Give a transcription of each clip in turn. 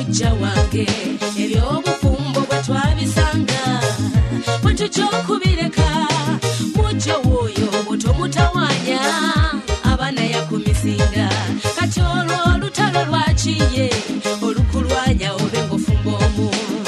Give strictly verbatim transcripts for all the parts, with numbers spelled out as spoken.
mujja wange ebyobufumbo bwe twabisanga bwe tukyokubireka mujja woyo bwotomutawanya abaana yakumisinga kati olwo olutalo lwakiye olukulwanya obe ng'ofumba omu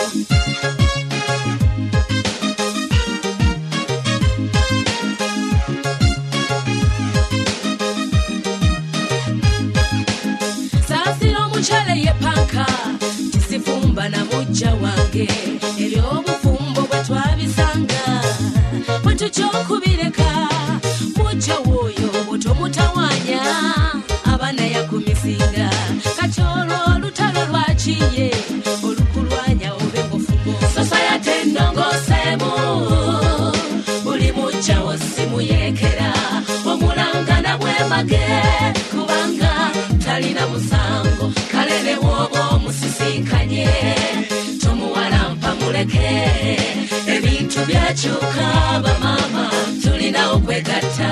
Chale ye panka tisifumba na mujja wange ebyobufumbo bwe twabisanga bwe tukyokubireka mujja woyo bwotomutawanya abaana yakumisinga kati olwo olutalo lwakiye olukulwanya obe ng'ofumba sosayate ennongoseemu buli mujja wo simuyekera omulangana bwemage kubanga talina musango kalele wobo musisinkanye tomuwalampa muleke ebintu byakyuka bamama tulina okwegatta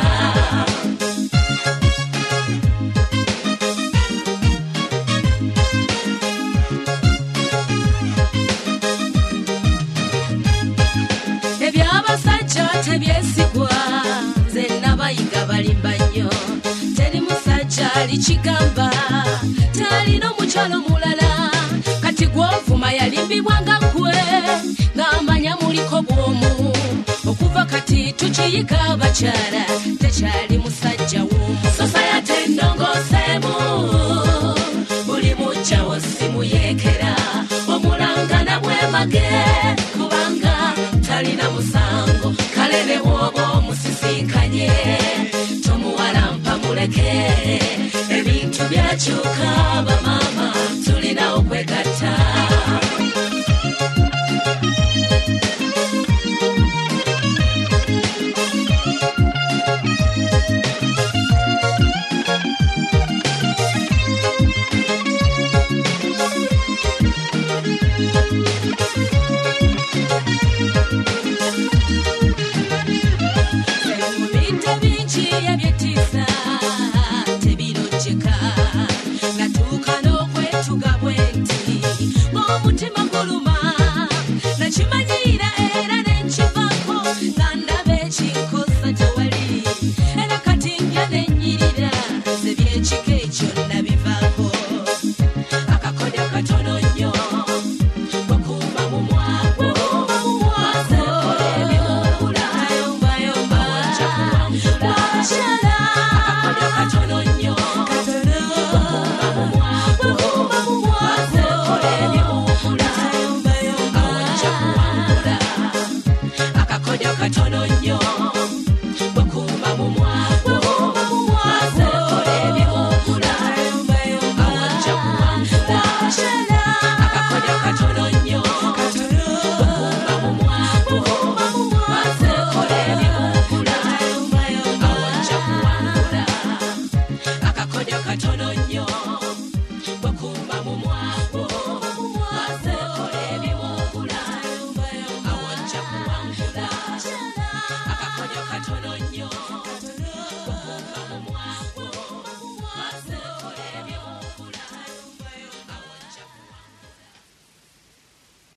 ebyabasajja tebyesigwa nze nabayiga balimba nnyo teri musajja alikigamba talina omukyalo mulala kati gwovuma yalimbibwanga gwe ng'amanya muliko bwomu okuva kati tukiyiga abakyala tekyali musajja w'omu sosayate ennongoseemu buli mujja wo simuyekera